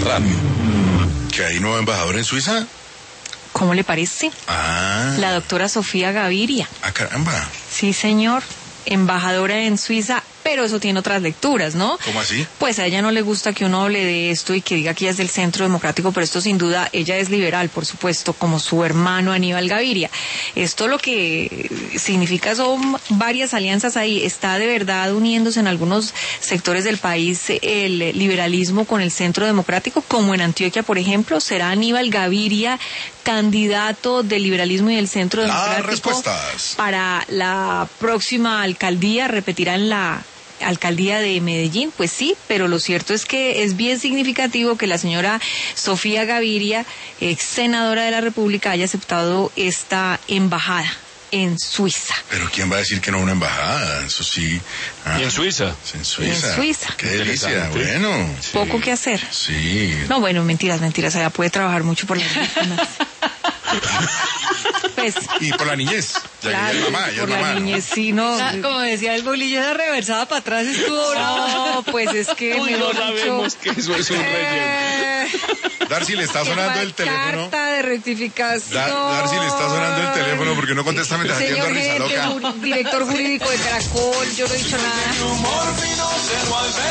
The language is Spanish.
Radio. ¿Que hay nuevo embajador en Suiza? ¿Cómo le parece? La doctora Sofía Gaviria. Caramba. Sí, señor. Embajadora en Suiza, pero eso tiene otras lecturas, ¿no? ¿Cómo así? Pues a ella no le gusta que uno hable de esto y que diga que ella es del Centro Democrático, pero esto sin duda, ella es liberal, por supuesto, como su hermano Aníbal Gaviria. Esto lo que significa son varias alianzas ahí. Está de verdad uniéndose en algunos sectores del país el liberalismo con el Centro Democrático, como en Antioquia, por ejemplo. ¿Será Aníbal Gaviria candidato del liberalismo y del Centro Democrático para la próxima alcaldía? ¿Repetirá en la alcaldía de Medellín? Pues sí, pero lo cierto es que es bien significativo que la señora Sofía Gaviria, ex senadora de la República, haya aceptado esta embajada en Suiza. Pero ¿quién va a decir que no una embajada? Eso sí. ¿Y en Suiza? En Suiza. En Suiza. Qué delicia, bueno. Sí. Poco que hacer. Sí. No, bueno, mentiras, allá puede trabajar mucho por las víctimas. Pues, y por la niñez. Claro, por la niñez, sí, no. Como decía el bolillo, esa reversada para atrás estuvo no, pues es que no sabemos que eso es un relleno. Darcy, le está sonando el teléfono. Carta de rectificación. Darcy, le está sonando el teléfono porque no contesta mientras atiendo a Risa Loca. Director jurídico de Caracol, yo no he dicho nada.